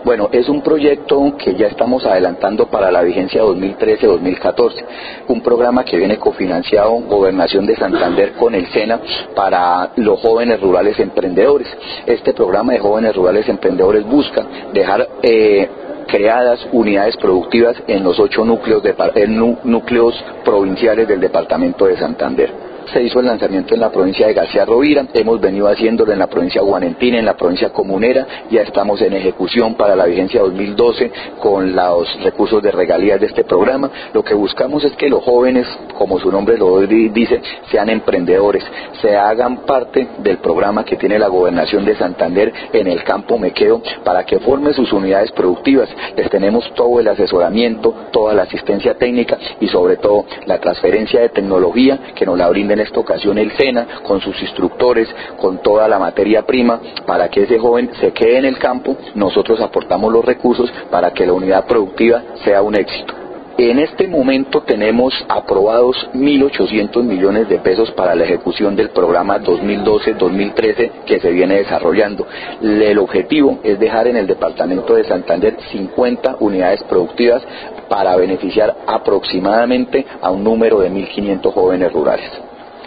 Bueno, es un proyecto que ya estamos adelantando para la vigencia 2013-2014, un programa que viene cofinanciado Gobernación de Santander con el SENA para los jóvenes rurales emprendedores. Este programa de jóvenes rurales emprendedores busca dejar creadas unidades productivas en los 8 núcleos provinciales del departamento de Santander. Se hizo el lanzamiento en la provincia de García Rovira, hemos venido haciéndolo en la provincia de Guanentina, en la provincia comunera, ya estamos en ejecución para la vigencia 2012 con los recursos de regalías de este programa. Lo que buscamos es que los jóvenes, como su nombre lo dice, sean emprendedores, se hagan parte del programa que tiene la Gobernación de Santander en el campo Me Quedo para que formen sus unidades productivas. Les tenemos todo el asesoramiento, toda la asistencia técnica y sobre todo la transferencia de tecnología que nos la brinda en esta ocasión el SENA con sus instructores, con toda la materia prima para que ese joven se quede en el campo. Nosotros aportamos los recursos para que la unidad productiva sea un éxito. En este momento tenemos aprobados 1.800 millones de pesos para la ejecución del programa 2012-2013 que se viene desarrollando. El objetivo es dejar en el departamento de Santander 50 unidades productivas para beneficiar aproximadamente a un número de 1.500 jóvenes rurales.